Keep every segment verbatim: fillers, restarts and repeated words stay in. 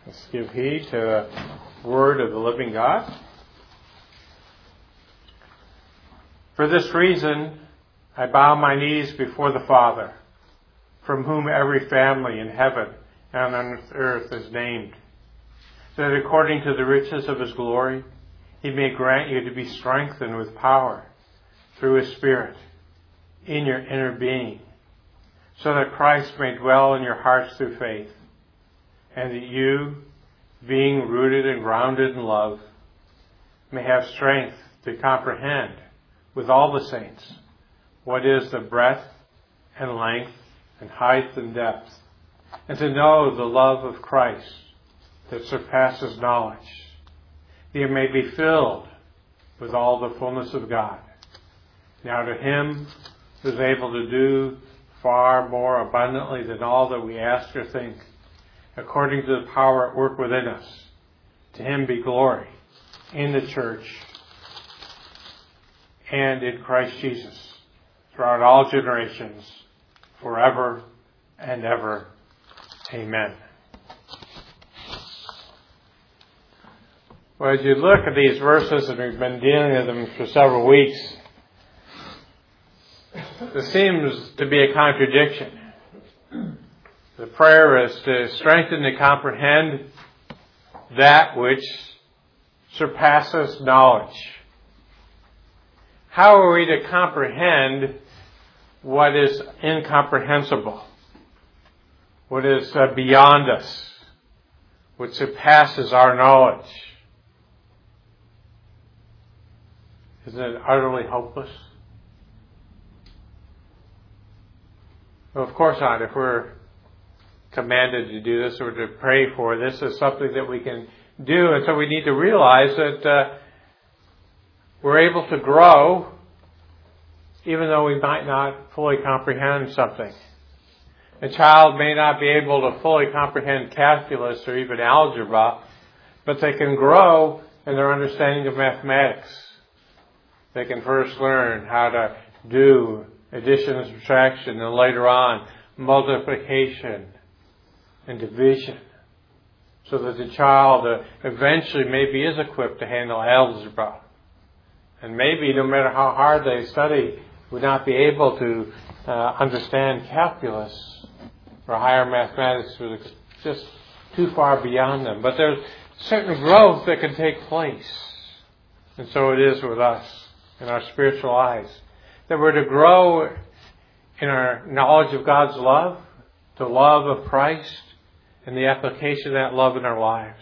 Let's give heed to the word of the living God. For this reason, I bow my knees before the Father, from whom every family in heaven and on earth is named, that according to the riches of his glory, he may grant you to be strengthened with power through his Spirit in your inner being, so that Christ may dwell in your hearts through faith, and that you, being rooted and grounded in love, may have strength to comprehend with all the saints what is the breadth and length and height and depth, and to know the love of Christ that surpasses knowledge, that you may be filled with all the fullness of God. Now to him who is able to do far more abundantly than all that we ask or think, according to the power at work within us, to him be glory in the church and in Christ Jesus throughout all generations, forever and ever. Amen. Well, as you look at these verses, and we've been dealing with them for several weeks, there seems to be a contradiction. The prayer is to strengthen and comprehend that which surpasses knowledge. How are we to comprehend what is incomprehensible, what is uh, beyond us, what surpasses our knowledge? Isn't it utterly hopeless? Well, of course not. If we're commanded to do this or to pray for, this is something that we can do, and so we need to realize that uh, we're able to grow even though we might not fully comprehend something. A child may not be able to fully comprehend calculus or even algebra, but they can grow in their understanding of mathematics. They can first learn how to do addition and subtraction, and later on multiplication and division, so that the child uh, eventually maybe is equipped to handle algebra. And maybe no matter how hard they study, would not be able to uh, understand calculus or higher mathematics, was just too far beyond them. But there's certain growth that can take place. And so it is with us in our spiritual lives, that we're to grow in our knowledge of God's love, the love of Christ, and the application of that love in our lives.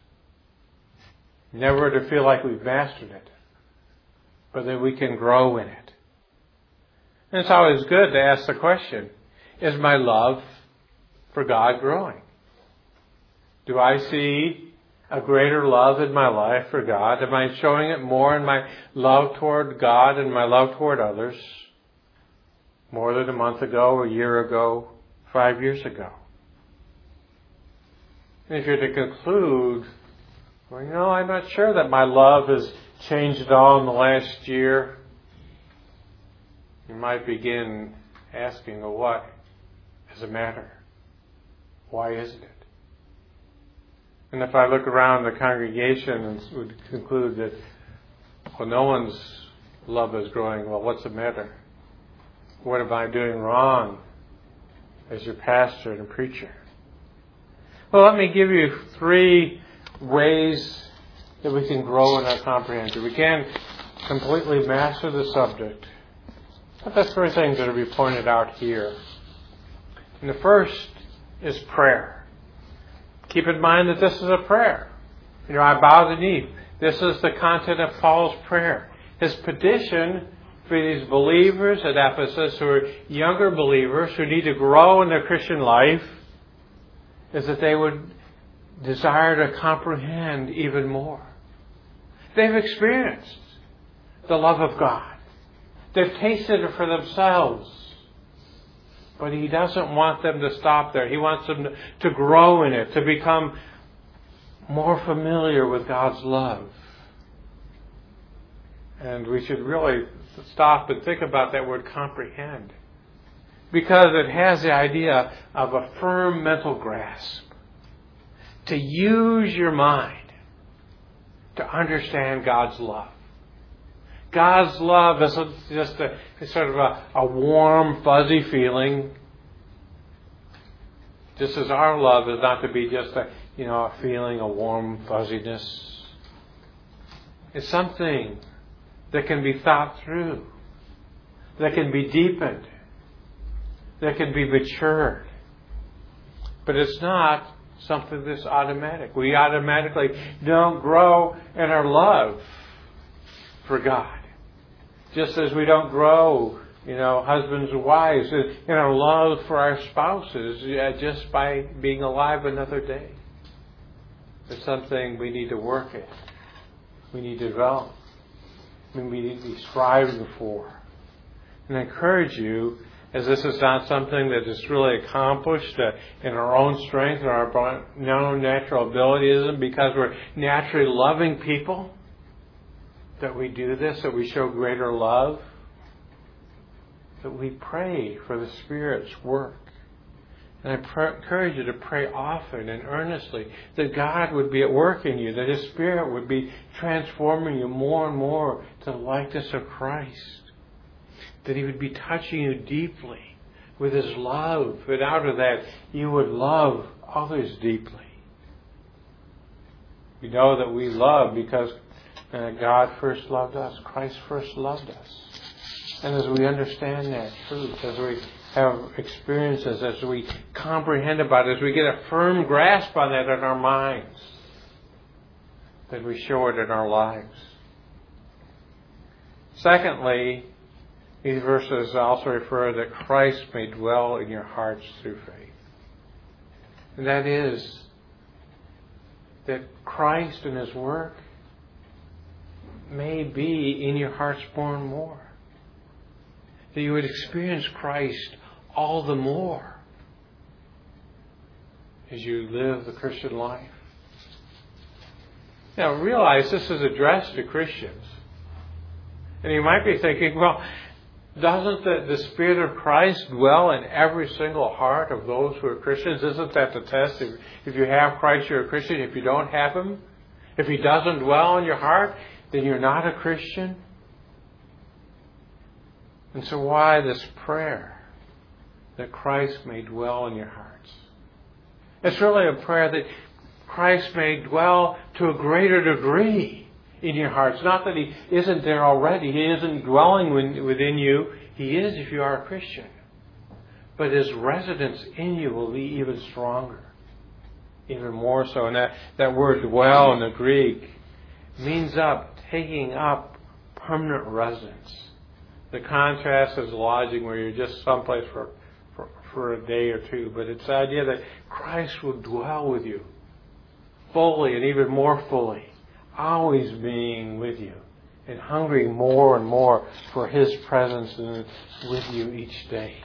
Never to feel like we've mastered it, but that we can grow in it. And it's always good to ask the question, is my love for God growing? Do I see a greater love in my life for God? Am I showing it more in my love toward God and my love toward others? More than a month ago, a year ago, five years ago? And if you're to conclude, well, you know, I'm not sure that my love has changed at all in the last year, you might begin asking, well, what is the matter? Why isn't it? And if I look around the congregation and would conclude that, well, no one's love is growing, well, what's the matter? What am I doing wrong as your pastor and preacher? Well, let me give you three ways that we can grow in our comprehension. We can't completely master the subject, but that's three things that will be pointed out here. And the first is prayer. Keep in mind that this is a prayer. You know, I bow the knee. This is the content of Paul's prayer. His petition for these believers at Ephesus, who are younger believers who need to grow in their Christian life, is that they would desire to comprehend even more. They've experienced the love of God. They've tasted it for themselves. But he doesn't want them to stop there. He wants them to, to grow in it, to become more familiar with God's love. And we should really stop and think about that word comprehend, because it has the idea of a firm mental grasp. to use your mind to understand God's love. God's love isn't just a, sort of a, a warm, fuzzy feeling. Just as our love is not to be just a, you know, a feeling, a warm fuzziness. It's something that can be thought through, that can be deepened, that can be matured. But it's not something that's automatic. We automatically don't grow in our love for God. Just as we don't grow, you know, husbands and wives, in our love for our spouses just by being alive another day. It's something we need to work at. We need to develop. We need to be striving for. And I encourage you, as this is not something that is really accomplished uh, in our own strength or our own natural ability, it isn't because we're naturally loving people that we do this, that we show greater love, that we pray for the Spirit's work. And I pr- encourage you to pray often and earnestly that God would be at work in you, that His Spirit would be transforming you more and more to the likeness of Christ, that He would be touching you deeply with His love, and out of that you would love others deeply. We know that we love because uh, God first loved us, Christ first loved us. And as we understand that truth, as we have experiences, as we comprehend about it, as we get a firm grasp on that in our minds, that we show it in our lives. Secondly, these verses also refer that Christ may dwell in your hearts through faith. And that is that Christ and His work may be in your hearts more and more. That you would experience Christ all the more as you live the Christian life. Now realize this is addressed to Christians. And you might be thinking, well, doesn't the, the Spirit of Christ dwell in every single heart of those who are Christians? Isn't that the test? If, if you have Christ, you're a Christian. If you don't have Him, if He doesn't dwell in your heart, then you're not a Christian. And so why this prayer? That Christ may dwell in your hearts. It's really a prayer that Christ may dwell to a greater degree in your hearts. Not that He isn't there already. He isn't dwelling within you. He is if you are a Christian. But His residence in you will be even stronger. Even more so. And that, that word dwell in the Greek means up, taking up permanent residence. The contrast is lodging where you're just someplace for, for, for a day or two. But it's the idea that Christ will dwell with you fully and even more fully. Always being with you and hungering more and more for His presence and with you each day.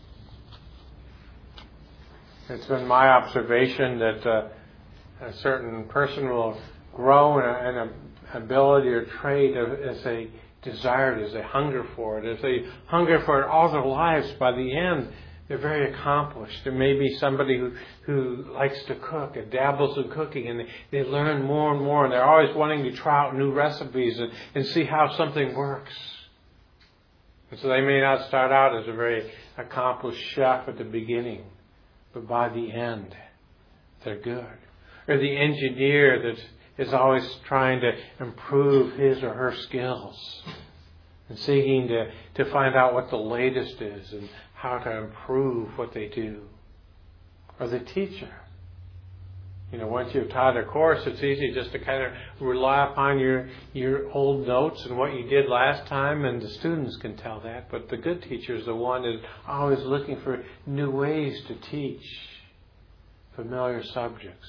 It's been my observation that uh, a certain person will grow in, a, in an ability or trait as they desire it, as they hunger for it, as they hunger for it all their lives. By the end, they're very accomplished. There may be somebody who, who likes to cook and dabbles in cooking, and they, they learn more and more, and they're always wanting to try out new recipes and, and see how something works. And so they may not start out as a very accomplished chef at the beginning, but by the end, they're good. Or the engineer that is always trying to improve his or her skills and seeking to, to find out what the latest is and how to improve what they do. Or the teacher. You know, once you've taught a course, it's easy just to kind of rely upon your, your old notes and what you did last time, and the students can tell that. But the good teacher is the one that is always looking for new ways to teach familiar subjects.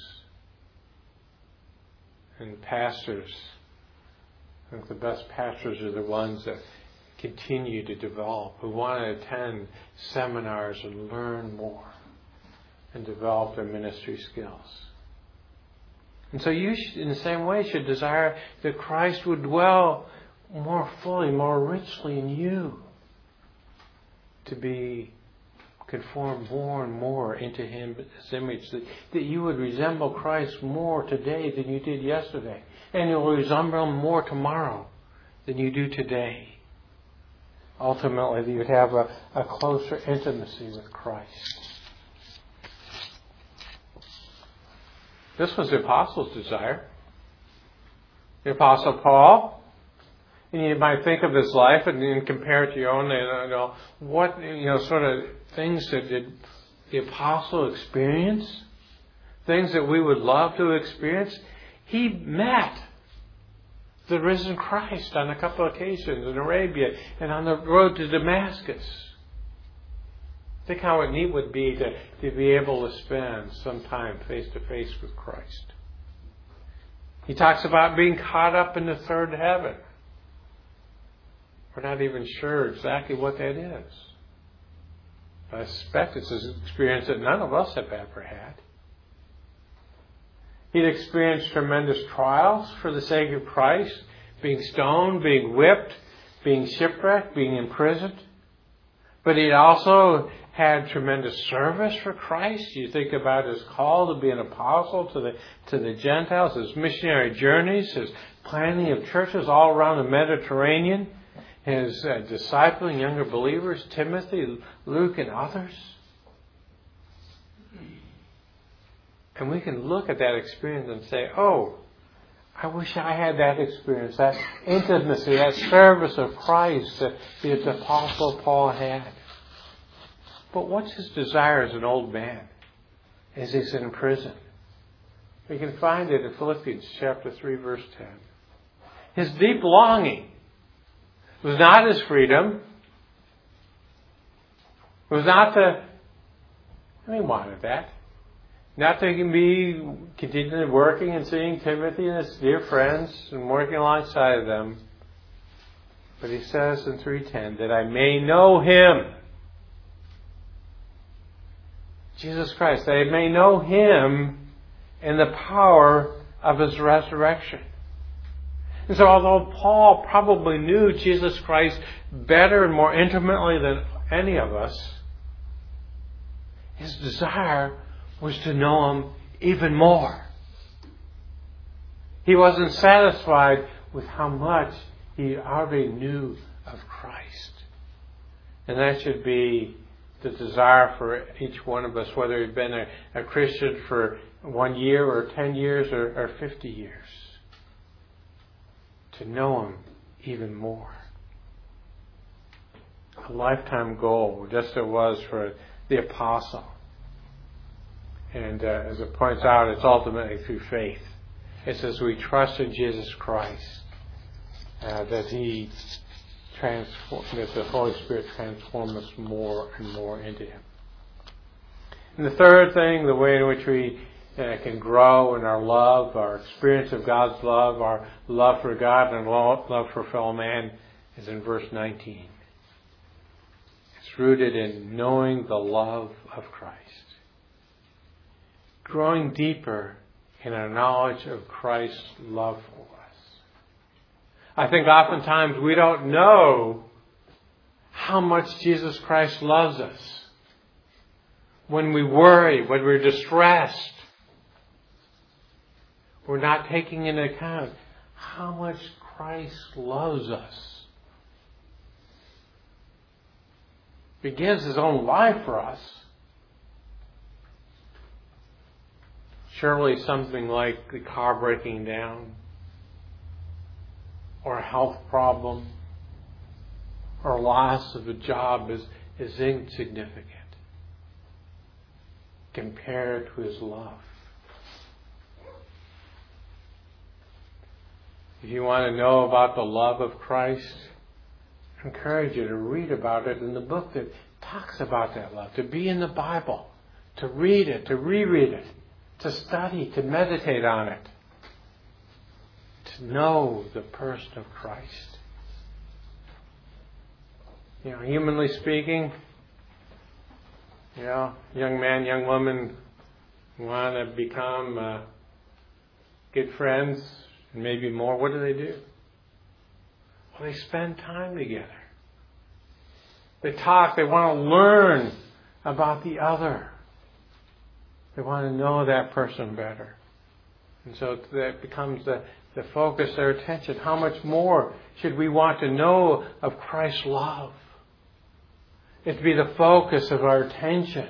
And pastors, I think the best pastors are the ones that continue to develop, who want to attend seminars and learn more and develop their ministry skills. And so you, should, in the same way, should desire that Christ would dwell more fully, more richly in you, to be conform more and more into Him, His image, that, that you would resemble Christ more today than you did yesterday. And you'll resemble Him more tomorrow than you do today. Ultimately, that you'd have a, a closer intimacy with Christ. This was the Apostles' desire. The Apostle Paul, and you might think of his life and, and compare it to your own, you know, what, you know, sort of things that did the Apostle experience, things that we would love to experience. He met the risen Christ on a couple of occasions in Arabia and on the road to Damascus. Think how neat it would be to, to be able to spend some time face to face with Christ. He talks about being caught up in the third heaven. We're not even sure exactly what that is. I suspect it's an experience that none of us have ever had. He'd experienced tremendous trials for the sake of Christ, being stoned, being whipped, being shipwrecked, being imprisoned. But he'd also had tremendous service for Christ. You think about his call to be an apostle to the to the Gentiles, his missionary journeys, his planting of churches all around the Mediterranean, his uh, discipling younger believers, Timothy, Luke, and others. And we can look at that experience and say, oh, I wish I had that experience, that intimacy, that service of Christ that the Apostle Paul had. But what's his desire as an old man as he's in prison? We can find it in Philippians chapter three, verse ten. His deep longing was not his freedom. It was not the... He wanted that. Not to be continually working and seeing Timothy and his dear friends and working alongside of them. But he says in three ten, that I may know Him. Jesus Christ, that I may know Him in the power of His resurrection. And so although Paul probably knew Jesus Christ better and more intimately than any of us, his desire was to know Him even more. He wasn't satisfied with how much he already knew of Christ. And that should be the desire for each one of us, whether you've been a, a Christian for one year or ten years or, or fifty years. To know Him even more. A lifetime goal, just as it was for the apostle. And uh, as it points out, it's ultimately through faith. It's as we trust in Jesus Christ uh, that He transform, that the Holy Spirit transforms us more and more into Him. And the third thing, the way in which we uh, can grow in our love, our experience of God's love, our love for God and love for fellow man, is in verse nineteen. It's rooted in knowing the love of Christ. Growing deeper in our knowledge of Christ's love for us. I think oftentimes we don't know how much Jesus Christ loves us. When we worry, when we're distressed, we're not taking into account how much Christ loves us. He gives His own life for us. Surely something like the car breaking down, or a health problem, or loss of a job is, is insignificant compared to His love. If you want to know about the love of Christ, I encourage you to read about it in the book that talks about that love, to be in the Bible, to read it, to reread it, to study, to meditate on it, to know the person of Christ. You know, humanly speaking, you know, young man, young woman want to become uh, good friends, and maybe more. What do they do? Well, they spend time together. They talk. They want to learn about the other. They want to know that person better. And so that becomes the, the focus of their attention. How much more should we want to know of Christ's love? It to be the focus of our attention.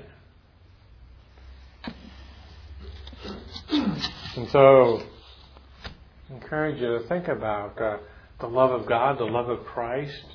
And so, I encourage you to think about uh, the love of God, the love of Christ.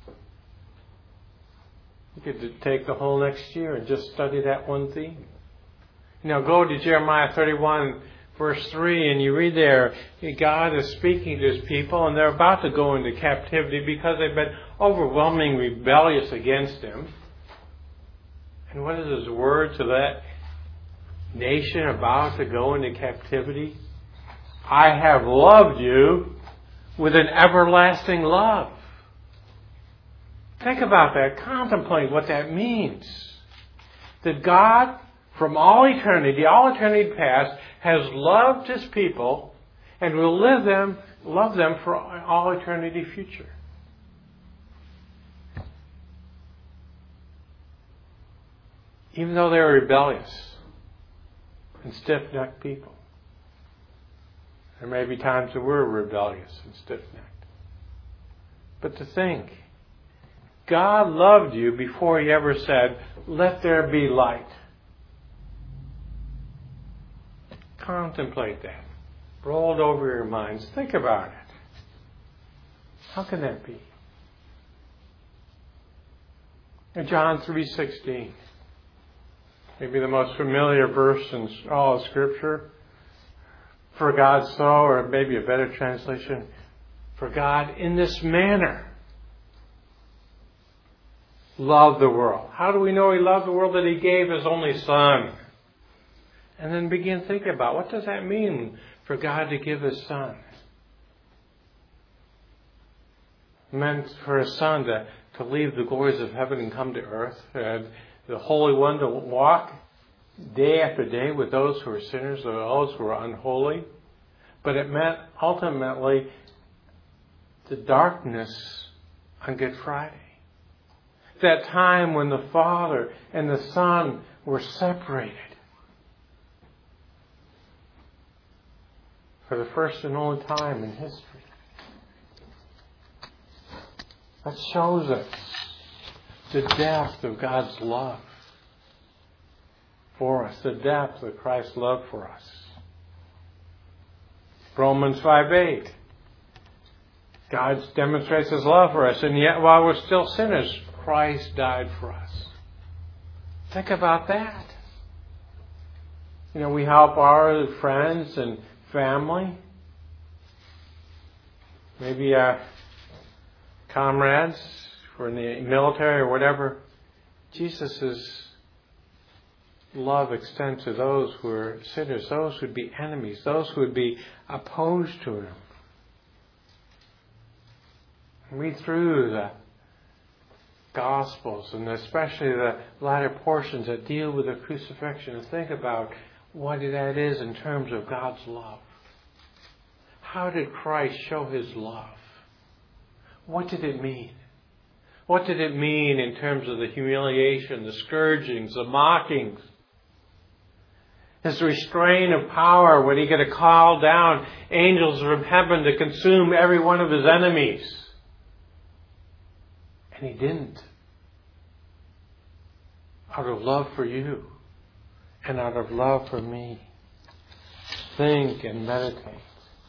You could take the whole next year and just study that one theme. Now go to Jeremiah thirty-one, verse three, and you read there, God is speaking to His people, and they're about to go into captivity because they've been overwhelmingly rebellious against Him. And what is His word to that nation about to go into captivity? I have loved you with an everlasting love. Think about that. Contemplate what that means. That God, from all eternity, all eternity past, has loved His people and will live them, love them for all eternity future. Even though they were rebellious and stiff-necked people. There may be times that we're rebellious and stiff-necked. But to think, God loved you before He ever said, let there be light. Contemplate that. Roll it over your minds. Think about it. How can that be? In John three sixteen, maybe the most familiar verse in all of Scripture. For God so, or maybe a better translation, for God in this manner loved the world. How do we know He loved the world? That He gave His only Son. And then begin thinking about, what does that mean for God to give His Son? It meant for His Son to, to leave the glories of heaven and come to earth. And the Holy One to walk day after day with those who are sinners or those who are unholy. But it meant ultimately the darkness on Good Friday. That time when the Father and the Son were separated. For the first and only time in history. That shows us the depth of God's love for us, the depth of Christ's love for us. Romans five eight. God demonstrates His love for us, and yet while we're still sinners, Christ died for us. Think about that. You know, we help our friends and family, maybe our comrades who are in the military or whatever. Jesus' love extends to those who are sinners, those who would be enemies, those who would be opposed to Him. Read through the Gospels, and especially the latter portions that deal with the crucifixion, and think about what that is in terms of God's love. How did Christ show His love? What did it mean? What did it mean in terms of the humiliation, the scourgings, the mockings? His restraint of power when He could have called down angels from heaven to consume every one of His enemies. And He didn't. Out of love for you and out of love for me. Think and meditate.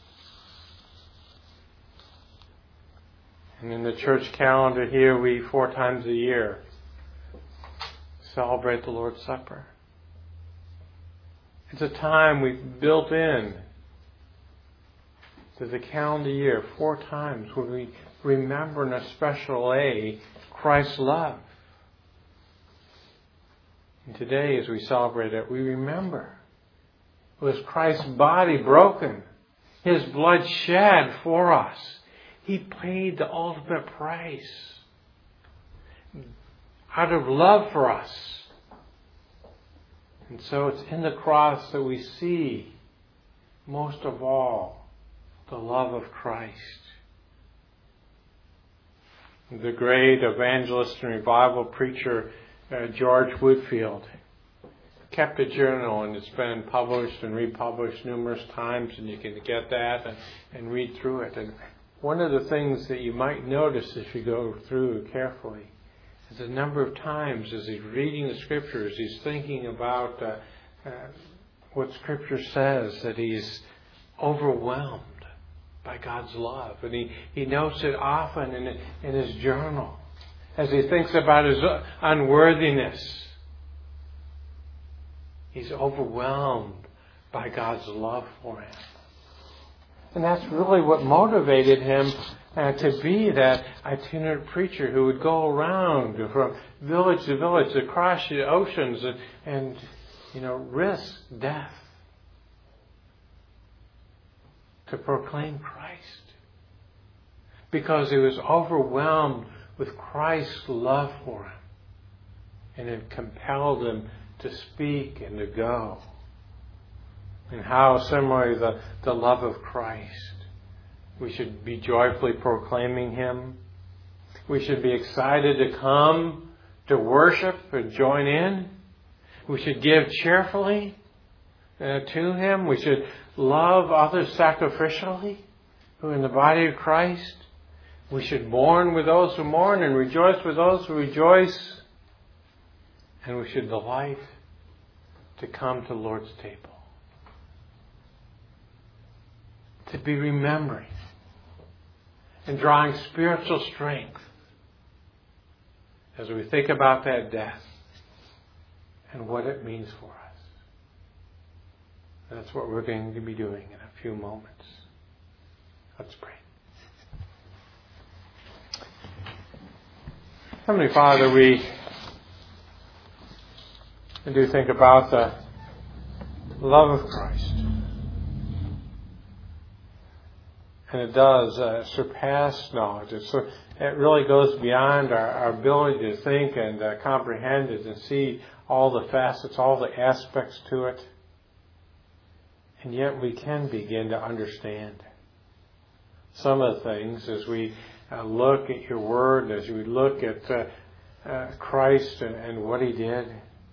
And in the church calendar here, we four times a year celebrate the Lord's Supper. It's a time we've built in to the calendar year four times when we remember in a special way Christ's love. And today, as we celebrate it, we remember it was Christ's body broken, His blood shed for us. He paid the ultimate price out of love for us. And so it's in the cross that we see, most of all, the love of Christ. The great evangelist and revival preacher uh, George Whitfield kept a journal, and it's been published and republished numerous times, and you can get that and, and read through it. And one of the things that you might notice if you go through carefully is the number of times as he's reading the Scriptures, he's thinking about uh, uh, what Scripture says, that he's overwhelmed by God's love. And he, he notes it often in, in his journal as he thinks about his unworthiness. He's overwhelmed by God's love for him. And that's really what motivated him uh, to be that itinerant preacher who would go around from village to village, across the oceans, and, and you know, risk death to proclaim Christ. Because he was overwhelmed with Christ's love for him. And it compelled him to speak and to go. And how similarly the, the love of Christ. We should be joyfully proclaiming Him. We should be excited to come to worship and join in. We should give cheerfully uh, to Him. We should love others sacrificially who are in the body of Christ. We should mourn with those who mourn and rejoice with those who rejoice. And we should delight to come to the Lord's table. To be remembering and drawing spiritual strength as we think about that death and what it means for us. That's what we're going to be doing in a few moments. Let's pray. Heavenly Father, we do think about the love of Christ. And it does uh, surpass knowledge. It, so, it really goes beyond our, our ability to think and uh, comprehend it and see all the facets, all the aspects to it. And yet we can begin to understand some of the things as we uh, look at your word, as we look at uh, uh, Christ and, and what He did,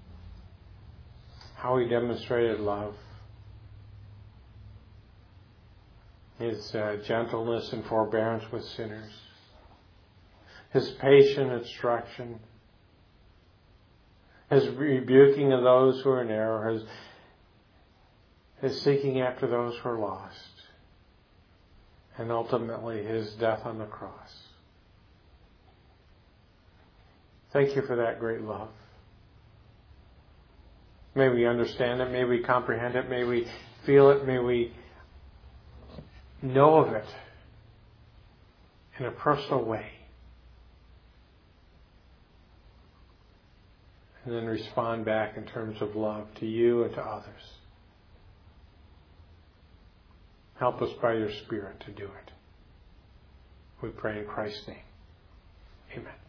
how He demonstrated love. His uh, gentleness and forbearance with sinners. His patient instruction. His rebuking of those who are in error. His, his seeking after those who are lost. And ultimately His death on the cross. Thank you for that great love. May we understand it. May we comprehend it. May we feel it. May we know of it in a personal way. And then respond back in terms of love to you and to others. Help us by your Spirit to do it. We pray in Christ's name. Amen.